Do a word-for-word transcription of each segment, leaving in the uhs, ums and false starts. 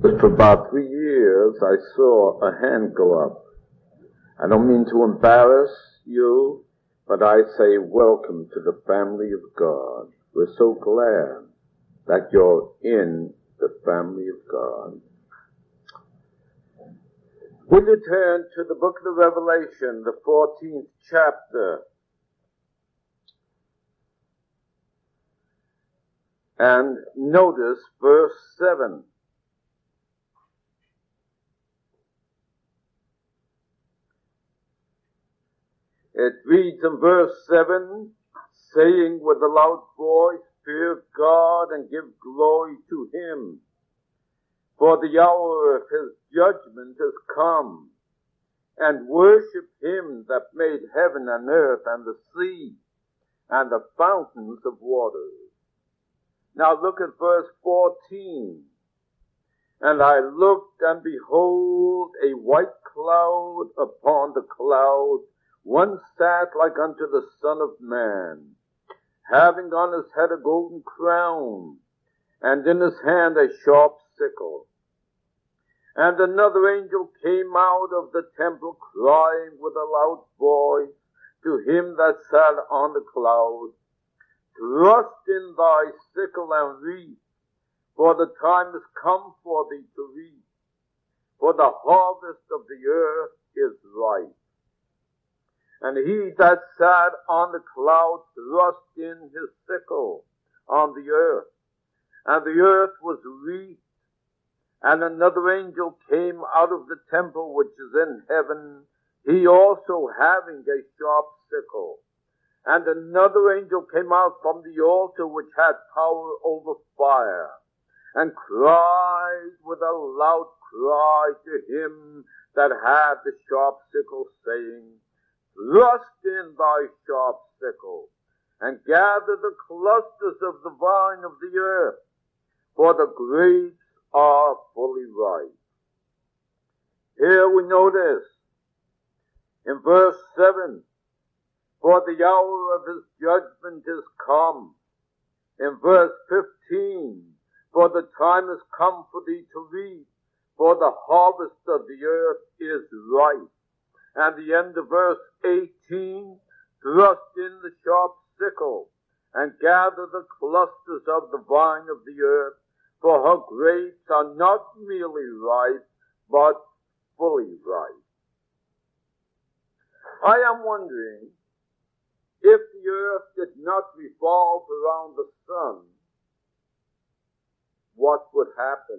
For about three years, I saw a hand go up. I don't mean to embarrass you, but I say welcome to the family of God. We're so glad that you're in the family of God. Will you turn to the book of the Revelation, the fourteenth chapter, and notice verse seven. It reads in verse seven, saying with a loud voice, fear God and give glory to him, for the hour of his judgment has come, and worship him that made heaven and earth and the sea and the fountains of waters. Now look at verse fourteen. And I looked, and behold, a white cloud upon the cloud. One sat like unto the Son of Man, having on his head a golden crown, and in his hand a sharp sickle. And another angel came out of the temple, crying with a loud voice to him that sat on the cloud, thrust in thy sickle and reap, for the time is come for thee to reap, for the harvest of the earth is ripe. And he that sat on the cloud thrust in his sickle on the earth, and the earth was reaped. And another angel came out of the temple which is in heaven, he also having a sharp sickle. And another angel came out from the altar which had power over fire, and cried with a loud cry to him that had the sharp sickle, saying, thrust in thy sharp sickle, and gather the clusters of the vine of the earth, for the grapes are fully ripe. Here we notice in verse seven, for the hour of his judgment is come. In verse fifteen, for the time has come for thee to reap, for the harvest of the earth is ripe. And the end of verse eighteen, thrust in the sharp sickle, and gather the clusters of the vine of the earth, for her grapes are not merely ripe, but fully ripe. I am wondering, if the earth did not revolve around the sun, what would happen?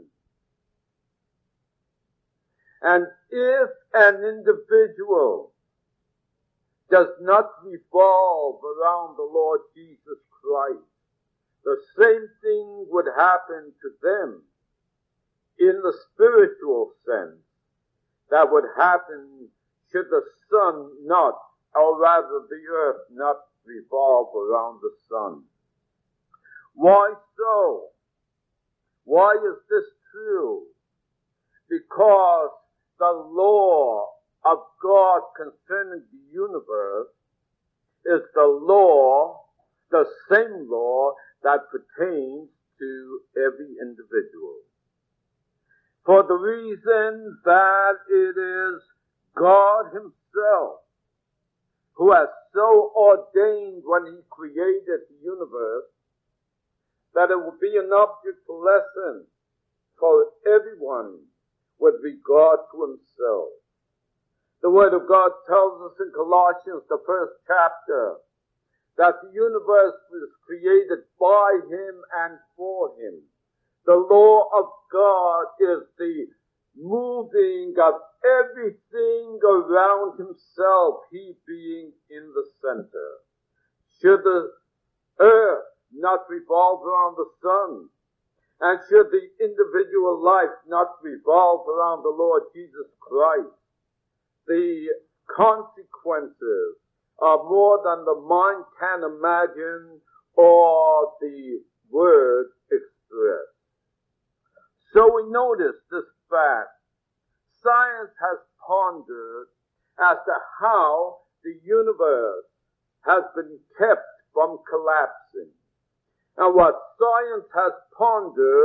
And if an individual does not revolve around the Lord Jesus Christ, the same thing would happen to them in the spiritual sense that would happen should the sun not, or rather the earth not revolve around the sun. Why so? Why is this true? Because the law of God concerning the universe is the law, the same law that pertains to every individual. For the reason that it is God himself who has so ordained when he created the universe that it will be an object lesson for everyone with regard to himself. The Word of God tells us in Colossians, the first chapter, that the universe was created by him and for him. The law of God is the moving of everything around himself, he being in the center. Should the earth not revolve around the sun, and should the individual life not revolve around the Lord Jesus Christ, the consequences are more than the mind can imagine or the words express. So we notice this fact. Science has pondered as to how the universe has been kept from collapsing. And what science has pondered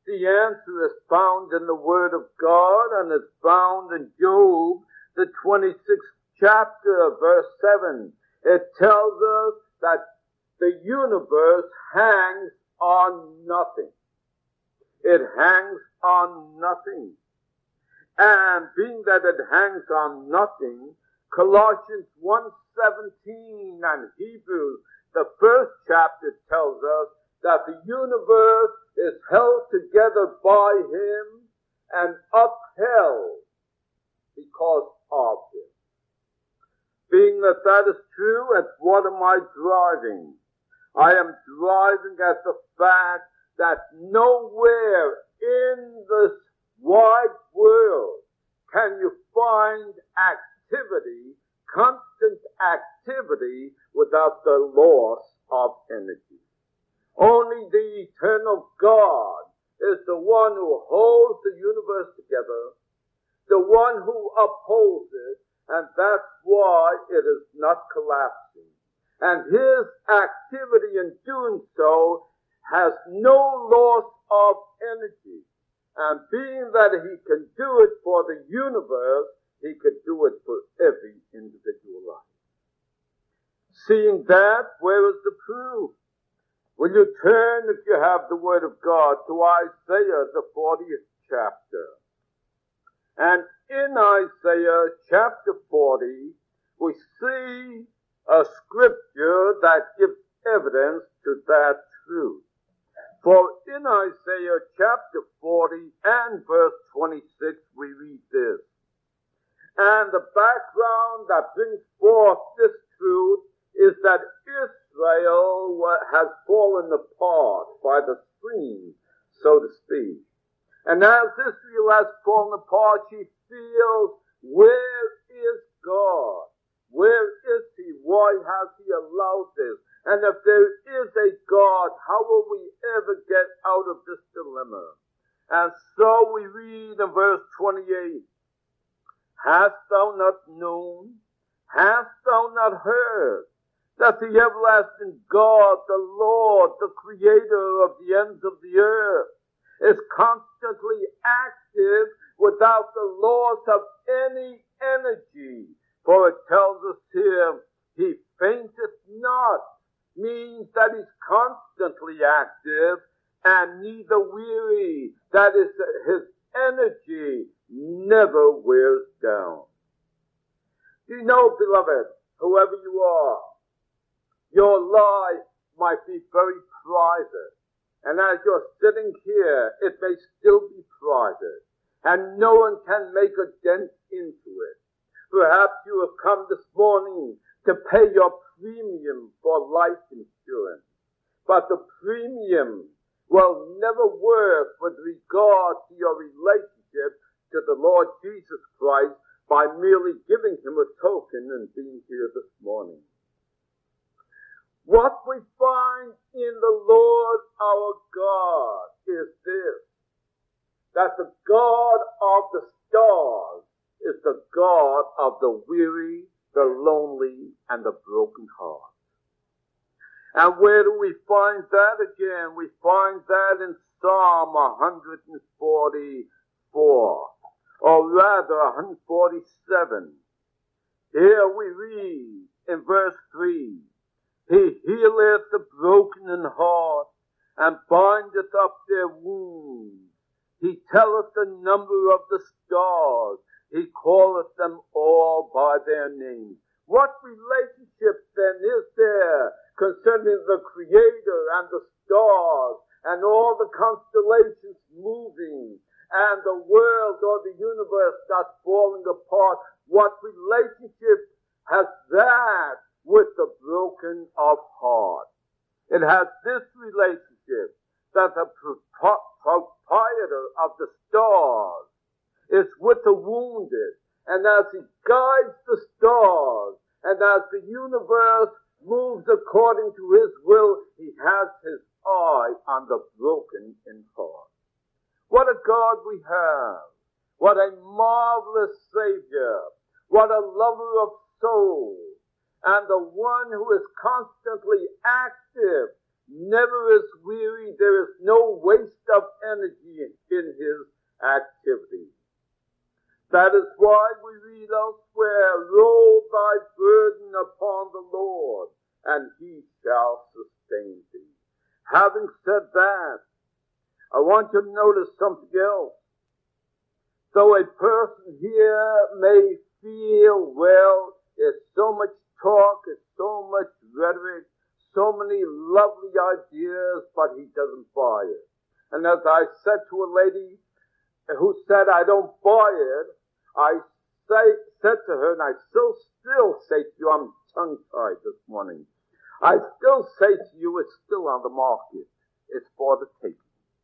The answer is found in the Word of God, and is found in Job, the twenty-sixth chapter, verse seven. It tells us that the universe hangs on nothing. It hangs on nothing. And being that it hangs on nothing, Colossians one seventeen and Hebrews, the first chapter, tells us that the universe is held together by Him and upheld because of Him. Being that that is true, at what am I driving? I am driving at the fact that nowhere in this wide world can you find activity, constant activity, without the loss of energy. Only the eternal God is the one who holds the universe together, the one who upholds it, and that's why it is not collapsing. And His activity in doing so has no loss of energy. And being that He can do it for the universe, He can do it for every individual life. Seeing that, where is the proof? Will you turn, if you have the Word of God, to Isaiah, the fortieth chapter? And in Isaiah chapter forty, we see a scripture that gives evidence to that truth. For in Isaiah chapter forty and verse twenty-six, we read this. And the background that brings forth this truth is that Israel has fallen apart by the stream, so to speak. And as Israel has fallen apart, she feels, where is God? Where is He? Why has He allowed this? And if there is a God, how will we ever get out of this dilemma? And so we read in verse twenty-eight, Hast thou not known? Hast thou not heard that the everlasting God, the Lord, the Creator of the ends of the earth, is constantly active without the loss of any energy? For it tells us here, He fainteth not, means that He's constantly active, and neither weary, that is, His energy never wears down. Do you know, beloved, whoever you are, your life might be very private. And as you're sitting here, it may still be private. And no one can make a dent into it. Perhaps you have come this morning to pay your premium for life insurance. But the premium will never work with regard to your relationship to the Lord Jesus Christ by merely giving Him a token and being here this morning. What we find in the Lord our God is this, that the God of the stars is the God of the weary, the lonely, and the broken heart. And where do we find that again? We find that in Psalm one forty-four, or rather one forty-seven. Here we read in verse three, He healeth the broken in heart, and bindeth up their wounds. He telleth the number of the stars. He calleth them all by their names. What relationship then is there concerning the Creator and the stars and all the constellations moving and the world or the universe not falling apart? What relationship has that with the broken of heart? It has this relationship, that the proprietor of the stars is with the wounded, and as He guides the stars, and as the universe moves according to His will, He has His eye on the broken in heart. What a God we have! What a marvelous Savior! What a lover of souls! And the one who is constantly active, never is weary. There is no waste of energy in his activity. That is why we read elsewhere, roll thy burden upon the Lord, and he shall sustain thee. Having said that, I want you to notice something else. Though a person here may feel, well, there's so much talk, there's so much rhetoric, so many lovely ideas, but he doesn't buy it. And as I said to a lady who said, I don't buy it, I say, said to her, and I still, still say to you, I'm tongue-tied this morning, I still say to you, it's still on the market. It's for the taking.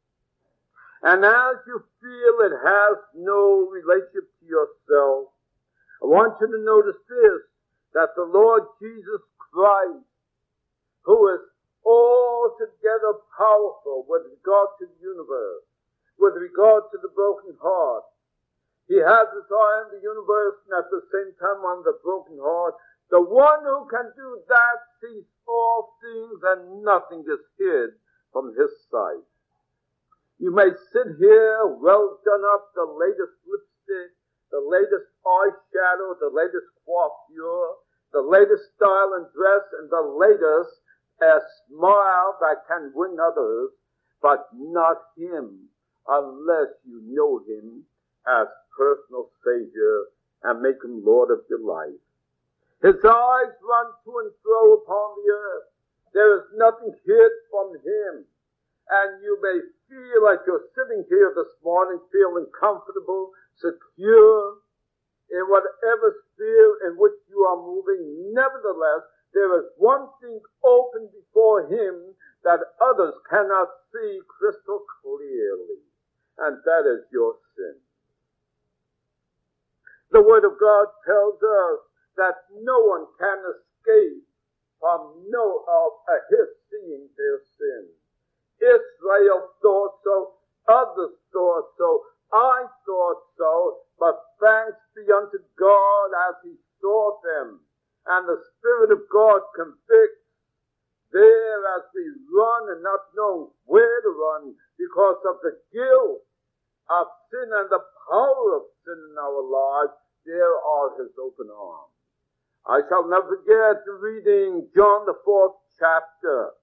And as you feel it has no relationship to yourself, I want you to notice this, that the Lord Jesus Christ, who is altogether powerful with regard to the universe, with regard to the broken heart, he has his eye on the universe and at the same time on the broken heart. The one who can do that sees all things and nothing is hid from his sight. You may sit here well done up, the latest lipstick, the latest eyeshadow, the latest coiffure, the latest style and dress, and the latest uh, smile that can win others, but not him unless you know him as personal Savior and make him Lord of your life. His eyes run to and fro upon the earth. There is nothing hid from him. And you may feel like you're sitting here this morning feeling comfortable, secure, in whatever sphere in which you are moving. Nevertheless, there is one thing open before him that others cannot see crystal clearly, and that is your sin. The Word of God tells us that no one can escape from no of uh, his seeing their sin. Israel thought so, others thought so, I thought so, but thanks be unto God as he saw them. And the Spirit of God convicts there as we run and not know where to run because of the guilt of sin and the power of sin in our lives. There are his open arms. I shall never forget reading John the fourth chapter.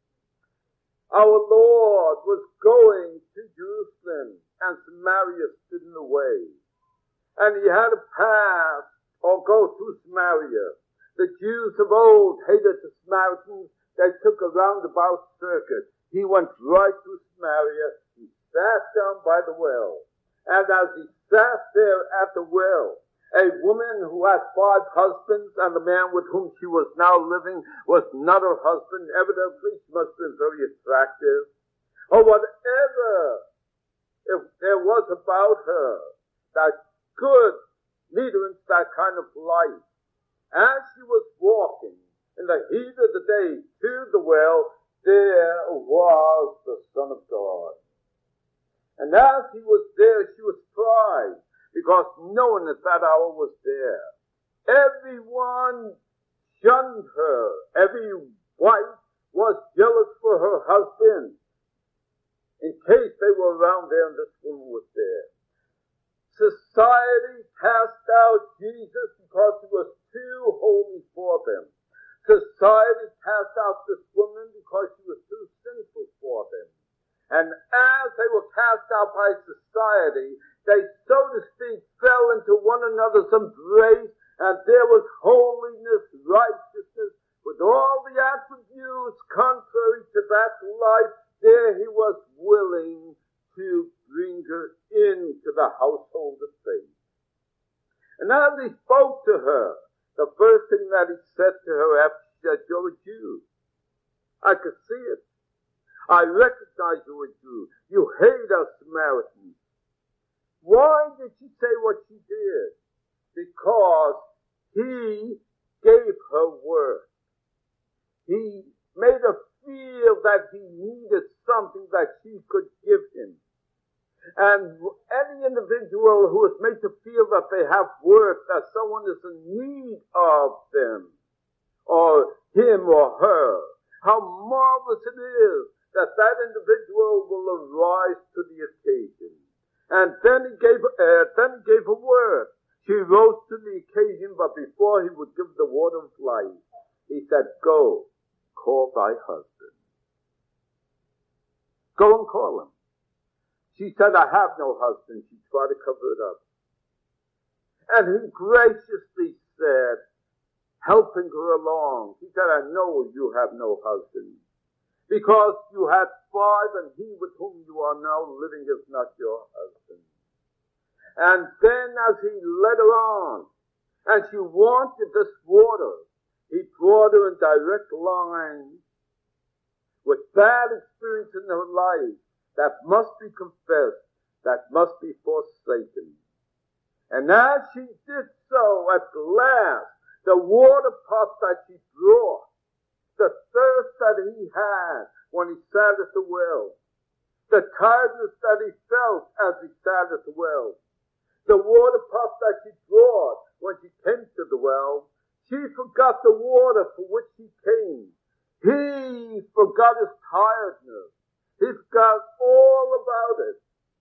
Our Lord was going to Jerusalem, and Samaria stood in the way. And he had to pass or go through Samaria. The Jews of old hated the Samaritans. They took a roundabout circuit. He went right through Samaria. He sat down by the well. And as he sat there at the well, a woman who had five husbands, and the man with whom she was now living was not her husband. Evidently, she must have been very attractive. Or whatever if there was about her that could lead her into that kind of life. As she was walking in the heat of the day to the well, there was the Son of God. And as he was there, she was surprised, because no one at that hour was there. Everyone shunned her. Every wife was jealous for her husband, in case they were around there and this woman was there. Society cast out Jesus because he was too holy for them. Society cast out this woman because she was too sinful for them. And as they were cast out by society, they, so to speak, fell into one another's embrace, and there was holiness, righteousness, with all the attributes contrary to that life. There he was willing to bring her into the household of faith. And as he spoke to her, the first thing that he said to her after she said, "You're a Jew." I could see it. I recognize you a Jew. You hate us Samaritans. Why did she say what she did? Because he gave her worth. He made her feel that he needed something that she could give him. And any individual who is made to feel that they have worth, that someone is in need of them, or him or her, how marvelous it is that that individual will arise to the occasion. And then he gave, uh, then he gave a word. She rose to the occasion, but before he would give the word of life, he said, go, call thy husband. Go and call him. She said, I have no husband. She tried to cover it up. And he graciously said, helping her along, he said, I know you have no husband, because you had five, and he with whom you are now living is not your husband. And then as he led her on, and she wanted this water, he brought her in direct line with bad experience in her life that must be confessed, that must be forsaken. And as she did so, at last, the water pot that she brought, the thirst that he had when he sat at the well, the tiredness that he felt as he sat at the well, the water pot that she brought when she came to the well, she forgot the water for which she came. He forgot his tiredness. He forgot all about it.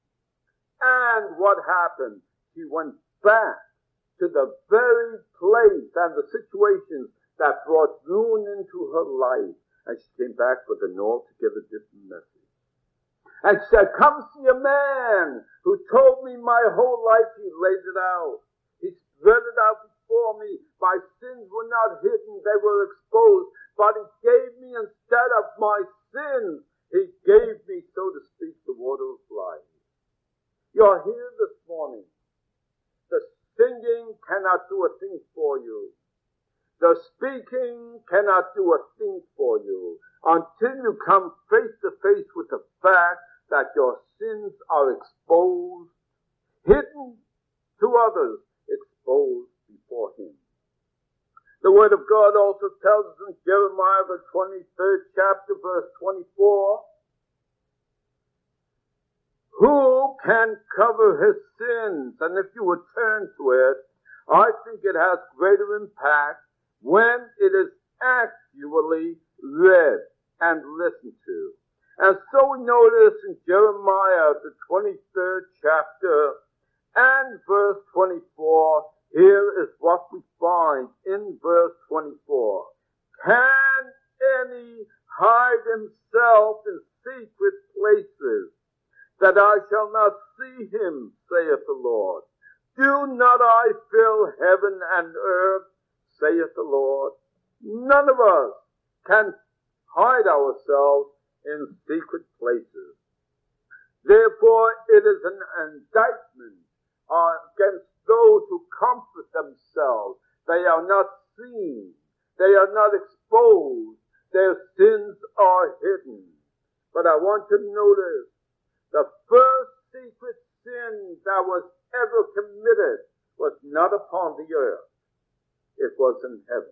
And what happened? She went back to the very place and the situations that brought ruin into her life. And she came back with an altogether different message. And she said, come see a man who told me my whole life. He laid it out. He spread it out before me. My sins were not hidden. They were exposed. But he gave me, instead of my sins, he gave me, so to speak, the water of life. You're here this morning. The singing cannot do a thing for you. The speaking cannot do a thing for you until you come face to face with the fact that your sins are exposed, hidden to others, exposed before him. The Word of God also tells us in Jeremiah, the twenty-third chapter, verse twenty-four, who can cover his sins? And if you would turn to it, I think it has greater impact when it is actually read and listened to. And so we notice in Jeremiah, the twenty-third chapter and verse twenty-four, here is what we find in verse twenty-four. Can any hide himself in secret places, that I shall not see him, saith the Lord? Do not I fill heaven and earth, saith the Lord? None of us can hide ourselves in secret places. Therefore, it is an indictment uh, against those who comfort themselves. They are not seen. They are not exposed. Their sins are hidden. But I want to notice the first secret sin that was ever committed was not upon the earth. It was in heaven.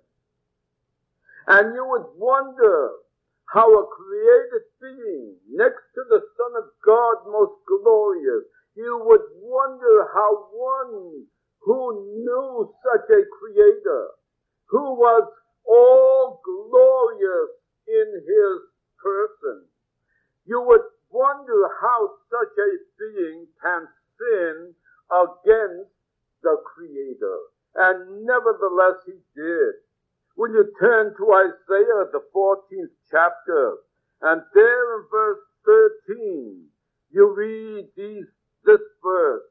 And you would wonder how a created being next to the Son of God, most glorious, you would wonder how one who knew such a creator, who was all glorious in his person, you would wonder how such a being can sin against the Creator. And nevertheless he did. When you turn to Isaiah, the fourteenth chapter, and there in verse thirteen, you read these, this verse.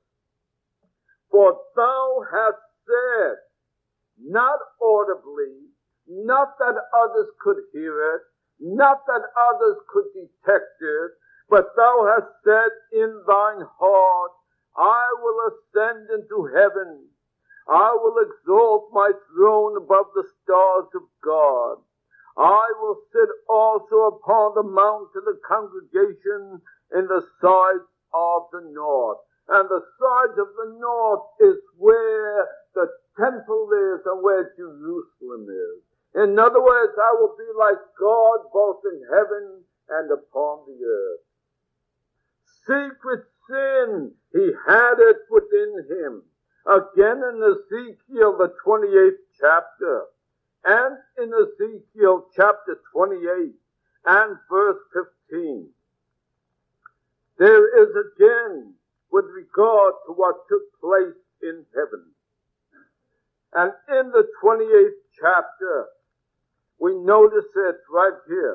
For thou hast said, not audibly, not that others could hear it, not that others could detect it, but thou hast said in thine heart, I will ascend into heaven. I will exalt my throne above the stars of God. I will sit also upon the mount of the congregation in the sides of the north. And the sides of the north is where the temple is and where Jerusalem is. In other words, I will be like God both in heaven and upon the earth. Secret sin, he had it within him. Again in Ezekiel, the twenty-eighth chapter, and in Ezekiel chapter twenty-eight, and verse fifteen. There is again with regard to what took place in heaven. And in the twenty-eighth chapter, we notice it right here.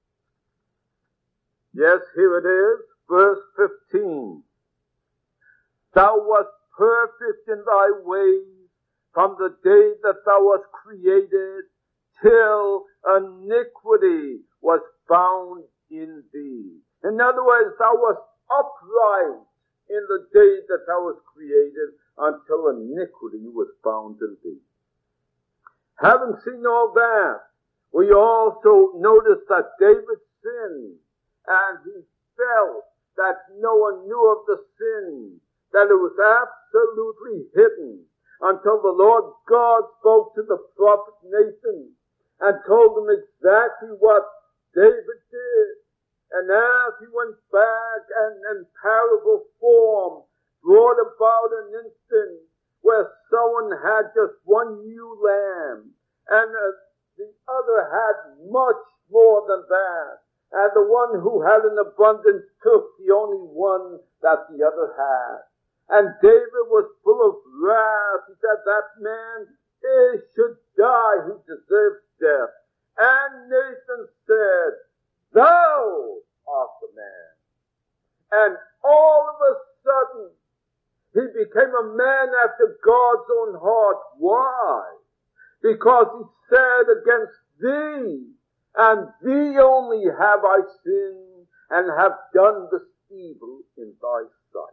Yes, here it is, verse fifteen. Thou wast perfect in thy ways from the day that thou wast created, till iniquity was found in thee. In other words, thou wast upright in the day that thou wast created, until iniquity was found in thee. Having seen all that, we also notice that David sinned, and he felt that no one knew of the sin, that it was absolutely hidden, until the Lord God spoke to the prophet Nathan and told him exactly what David did. And as he went back and in parable form brought about an instant where someone had just one ewe lamb and uh, the other had much more than that. And the one who had an abundance took the only one that the other had. And David was full of wrath. He said, that man he should die. He deserves death. And Nathan said, thou art the man. And all of a sudden, he became a man after God's own heart. Why? Because he said, against thee, and thee only have I sinned, and have done this evil in thy sight.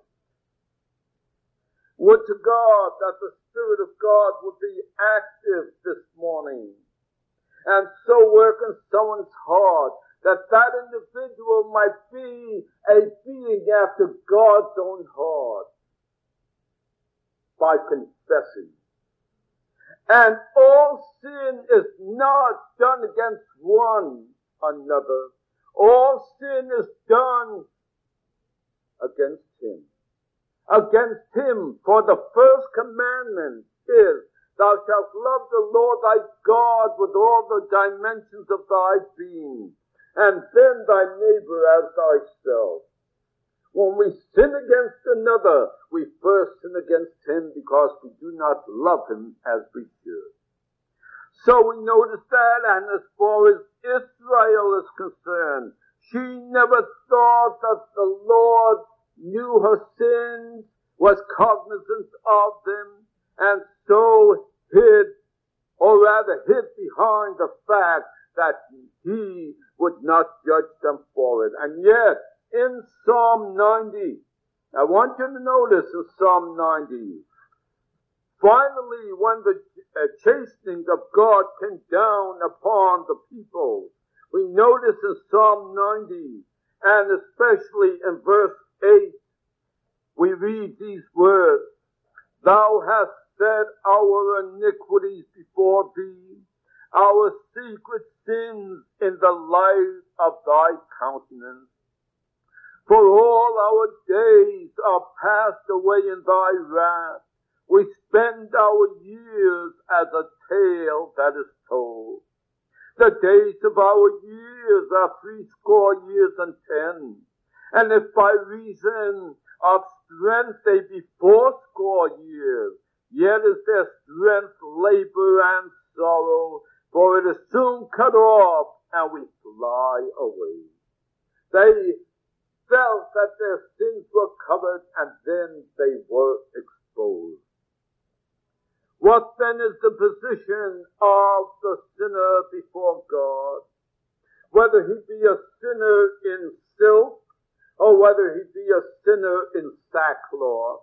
Would to God that the Spirit of God would be active this morning, and so work in someone's heart, that that individual might be a being after God's own heart, by confessing. And all sin is not done against one another. All sin is done against him. Against him. For the first commandment is, thou shalt love the Lord thy God with all the dimensions of thy being, and then thy neighbor as thyself. When we sin against another, we first sin against him because we do not love him as we should. So we notice that, and as far as Israel is concerned, she never thought that the Lord knew her sins, was cognizant of them, and so hid, or rather hid behind the fact that he would not judge them for it. And yet, in Psalm ninety, I want you to notice in Psalm ninety, finally when the uh, chastening of God came down upon the people, we notice in Psalm ninety, and especially in verse eight, we read these words, thou hast set our iniquities before thee, our secret sins in the light of thy countenance. For all our days are passed away in thy wrath. We spend our years as a tale that is told. The days of our years are threescore years and ten. And if by reason of strength they be fourscore years, yet is their strength labor and sorrow, for it is soon cut off, and we fly away. They felt that their sins were covered, and then they were exposed. What then is the position of the sinner before God? Whether he be a sinner in filth, or whether he be a sinner in sackcloth.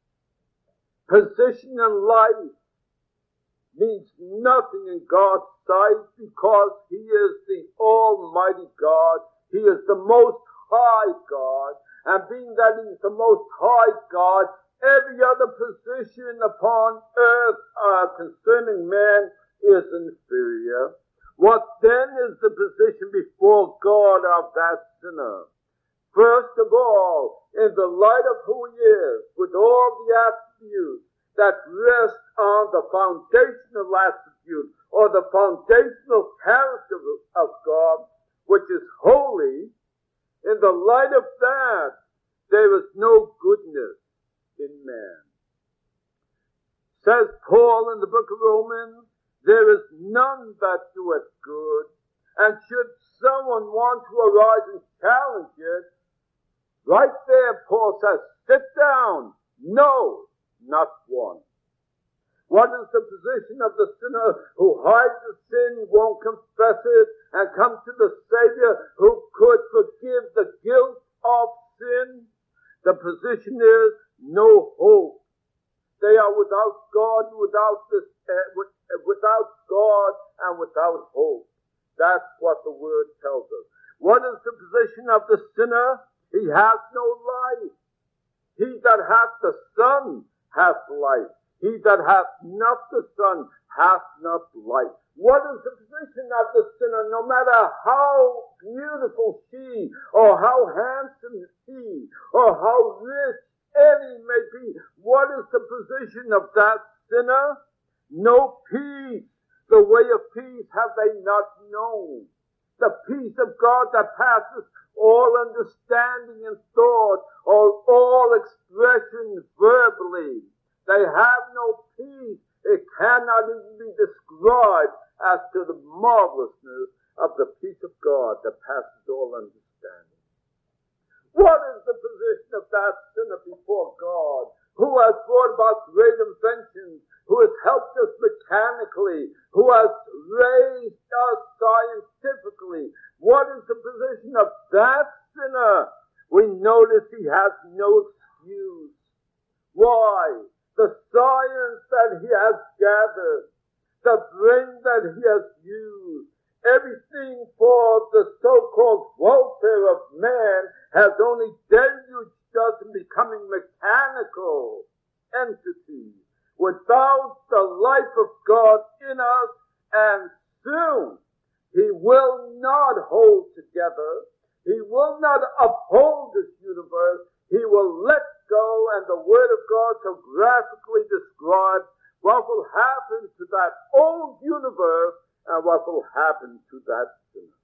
Position in life means nothing in God's sight, because he is the Almighty God. He is the Most High God. And being that he is the Most High God, every other position upon earth uh, concerning man is inferior. What then is the position before God of that sinner? First of all, in the light of who he is, with all the attributes that rest on the foundational attribute, or the foundational character of God, which is holy, in the light of that, there is no goodness in man. Says Paul in the book of Romans, there is none that doeth good. And should someone want to arise and challenge it, right there Paul says, sit down. No, not one. What is the position of the sinner who hides the sin, won't confess it, and come to the Savior who could forgive the guilt of sin? The position is no hope. They are without God, without this, uh, with, uh, without God, and without hope. That's what the Word tells us. What is the position of the sinner? He has no life. He that hath the Son hath life. He that hath not the Son hath not life. What is the position of the sinner? No matter how beautiful she, or how handsome he, or how rich any may be, what is the position of that sinner? No peace. The way of peace have they not known. The peace of God that passes all understanding and thought, or all expression verbally. They have no peace. It cannot even be described as to the marvelousness of the peace of God that passes all understanding. What is the position of that sinner before God, who has brought about great inventions, who has helped us mechanically, who has raised us scientifically? What is the position of that sinner? We notice he has no excuse. Why? The science that he has gathered, the brain that he has used, everything for the so-called welfare of man has only deluged us in becoming mechanical entities without the life of God in us, and soon he will not hold together. He will not uphold this universe. He will let go, and the Word of God so graphically describes what will happen to that old universe and what will happen to that sinner.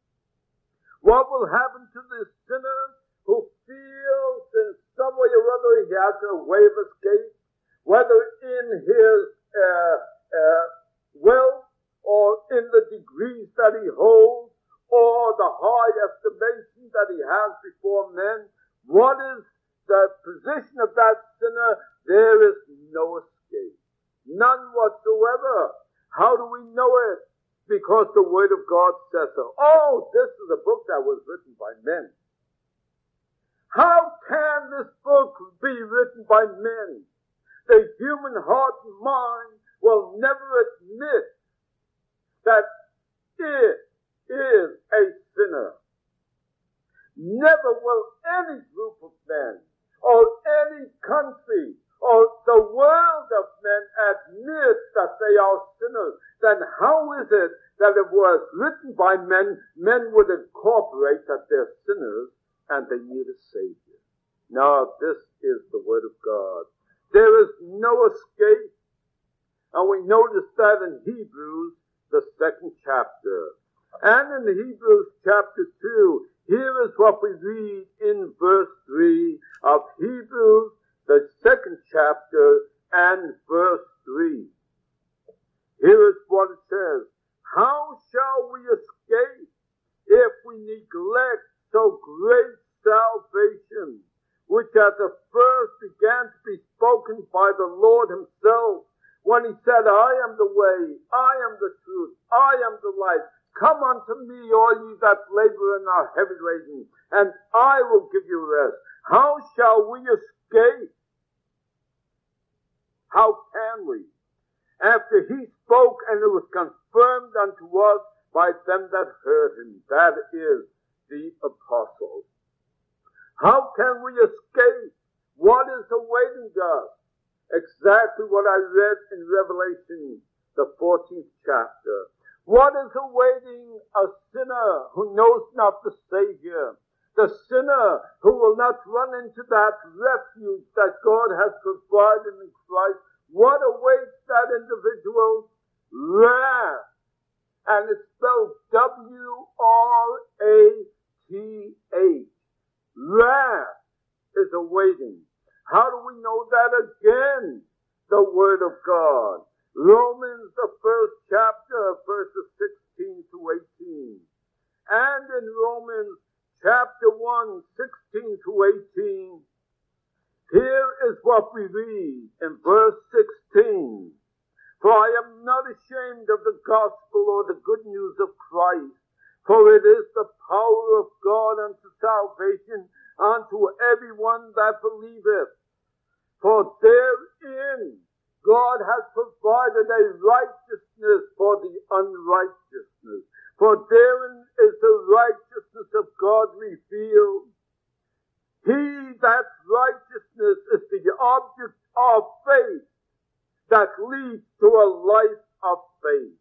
What will happen to this sinner who feels in some way or other he has a way of escape, whether in his uh, uh, wealth or in the degrees that he holds or the high estimation that he has before men? What is the position of that sinner? There is no escape. None whatsoever. How do we know it? Because the Word of God says so. Oh, this is a book that was written by men. How can this book be written by men? The human heart and mind will never admit that it is a sinner. Never will any group of men or any country or the world of men admit that they are sinners. Then how is it that it was written by men, men would incorporate that they're sinners and they need a Savior? No, this is the Word of God. There is no escape. And we notice that in Hebrews, the second chapter. And in Hebrews chapter two, here is what we read in verse three of Hebrews, the second chapter, and verse three. Here is what it says. How shall we escape if we neglect so great salvation, which at the first began to be spoken by the Lord himself, when he said, I am the way, I am the truth, I am the life. Come unto me, all ye that labor and are heavy laden, and I will give you rest. How shall we escape? How can we? After he spoke, and it was confirmed unto us by them that heard him. That is the apostles. How can we escape? What is awaiting us? Exactly what I read in Revelation, the fourteenth chapter. What is awaiting a sinner who knows not the Savior? The sinner who will not run into that refuge that God has provided in Christ. What awaits that individual? Wrath. And it's spelled W R A waiting. How do we know that? Again, the Word of God. Romans, the first chapter, verses sixteen to eighteen. And in Romans chapter one, sixteen to eighteen, here is what we read in verse sixteen. For I am not ashamed of the gospel or the good news of Christ, for it is the power of God unto salvation unto everyone that believeth. For therein God has provided a righteousness for the unrighteousness. For therein is the righteousness of God revealed. He that righteousness is the object of faith that leads to a life of faith.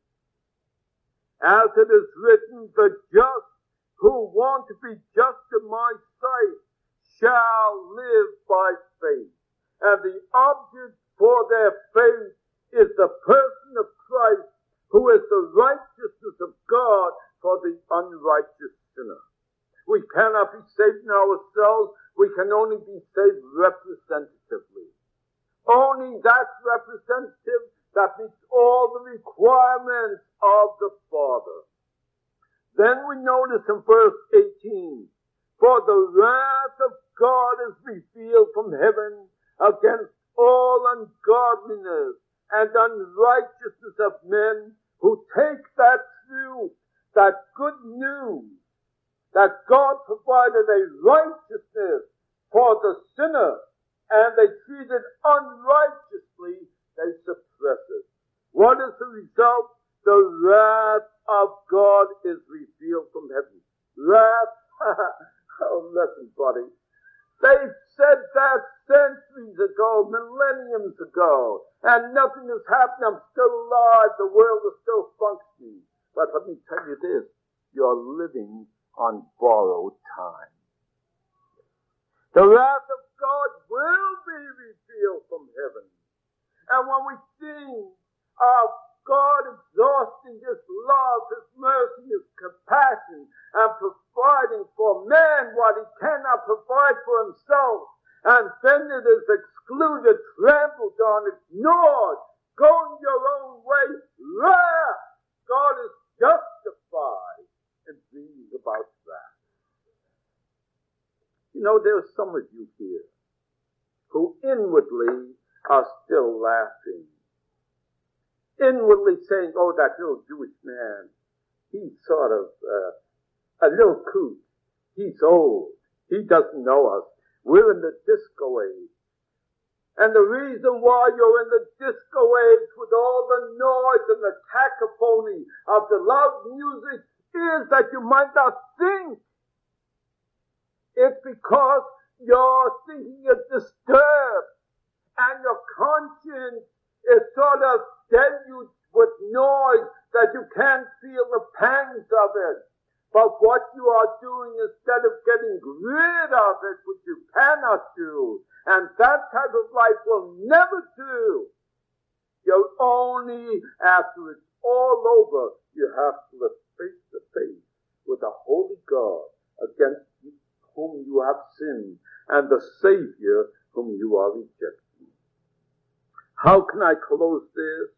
As it is written, the just who want to be just in my sight shall live by faith. And the object for their faith is the person of Christ, who is the righteousness of God for the unrighteous sinner. We cannot be saved in ourselves. We can only be saved representatively. Only that representative that meets all the requirements of the Father. Then we notice in verse eighteen, for the wrath of God is revealed from heaven against all ungodliness and unrighteousness of men who take that truth, that good news, that God provided a righteousness for the sinner, and they treat it unrighteously, they suppress it. What is the result? The wrath of God is revealed from heaven. Wrath? Oh, listen, buddy. They said that centuries ago, millenniums ago, and nothing has happened. I'm still alive. The world is still functioning. But let me tell you this. You're living on borrowed time. The wrath of God will be revealed from heaven. And when we sing of God exhausting His love, His mercy, His compassion, and providing for man what He cannot provide for Himself, and then it is excluded, trampled on, ignored, going your own way, wrath. God is justified in bringing about wrath. You know, there are some of you here who inwardly are still laughing. Inwardly saying, oh, that little Jewish man, he's sort of uh, a little kook. He's old. He doesn't know us. We're in the disco age. And the reason why you're in the disco age with all the noise and the cacophony of the loud music is that you might not think. It's because your thinking is disturbed and your conscience is sort of deluged with noise that you can't feel the pangs of it. But what you are doing, instead of getting rid of it, which you cannot do, and that type of life will never do, you'll only, after it's all over, you have to live face to face with the holy God against whom you have sinned and the Savior whom you are rejecting. How can I close this?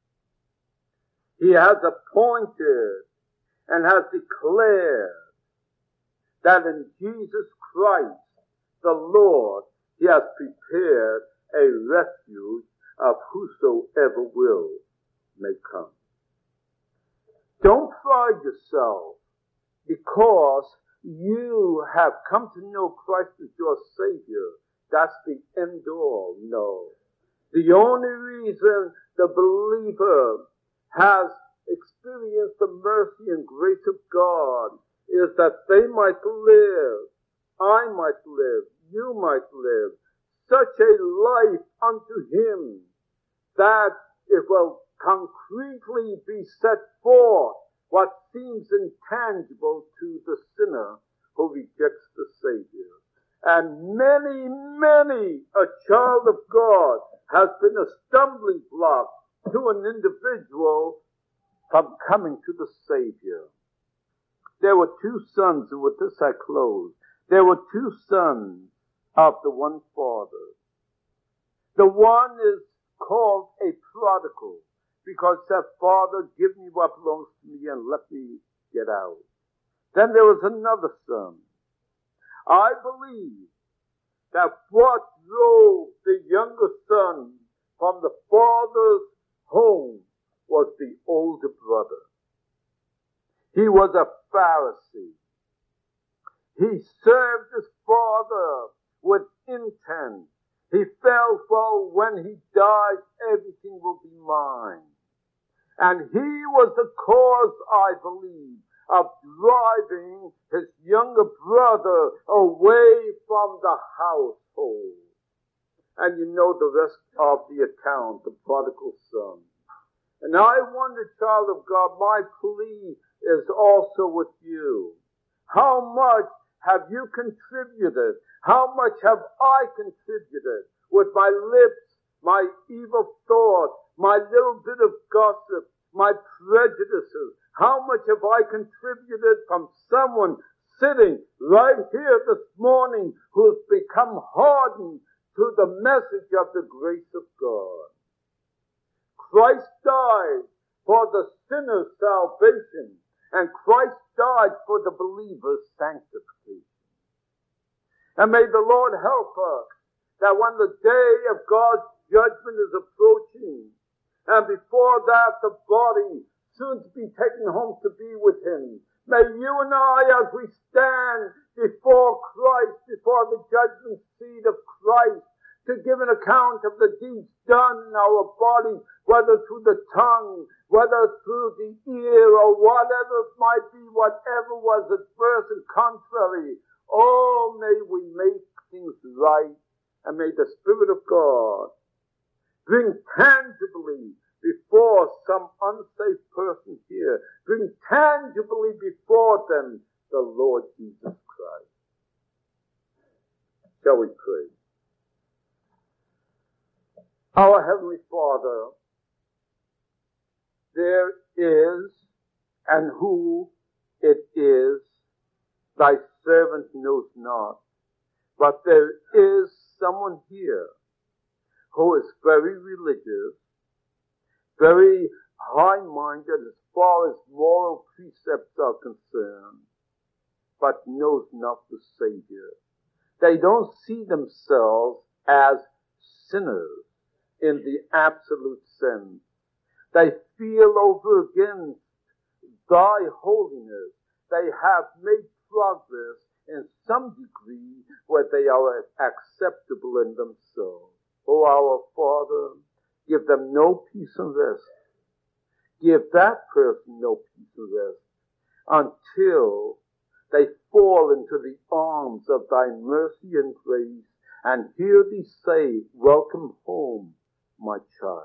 He has appointed and has declared that in Jesus Christ, the Lord, He has prepared a refuge of whosoever will may come. Don't pride yourself because you have come to know Christ as your Savior. That's the end all. No. The only reason the believer has experienced the mercy and grace of God is that they might live, I might live, you might live, such a life unto Him that it will concretely be set forth what seems intangible to the sinner who rejects the Savior. And many, many a child of God has been a stumbling block to an individual from coming to the Savior. There were two sons, and with this I close. There were two sons of the one Father. The one is called a prodigal because said, Father, give me what belongs to me and let me get out. Then there was another son. I believe that what drove the younger son from the father's home was the older brother. He was a Pharisee. He served his father with intent. He felt, well, when he dies, everything will be mine. And he was the cause, I believe, of driving his younger brother away from the household. And you know the rest of the account, the prodigal son. And I wonder, child of God, my plea is also with you. How much have you contributed? How much have I contributed with my lips, my evil thoughts, my little bit of gossip, my prejudices? How much have I contributed from someone sitting right here this morning who has become hardened to the message of the grace of God? Christ died for the sinner's salvation, and Christ died for the believer's sanctification. And may the Lord help us that when the day of God's judgment is approaching, and before that the body soon to be taken home to be with Him, may you and I, as we stand before Christ, before the judgment seat of Christ, to give an account of the deeds done in our bodies, whether through the tongue, whether through the ear, or whatever it might be, whatever was adverse and contrary. Oh, may we make things right, and may the Spirit of God bring tangibly before some unsafe person here, bring tangibly before them the Lord Jesus Christ. Shall we pray? Our Heavenly Father, there is, and who it is, thy servant knows not, but there is someone here who is very religious, very high-minded as far as moral precepts are concerned, but knows not the Savior. They don't see themselves as sinners in the absolute sense. They feel over against thy holiness. They have made progress in some degree where they are acceptable in themselves. O our Father, give them no peace and rest. Give that person no peace and rest until they fall into the arms of thy mercy and grace and hear thee say, welcome home, my child.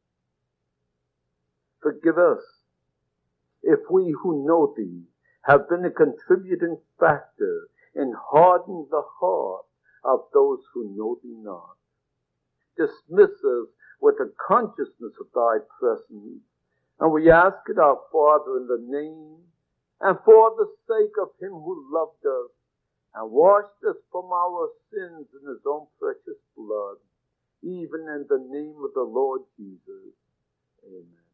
Forgive us if we who know thee have been a contributing factor in hardening the heart of those who know thee not. Dismiss us with a consciousness of thy presence, and we ask it, our Father, in the name and for the sake of him who loved us and washed us from our sins in his own precious blood, even in the name of the Lord Jesus. Amen.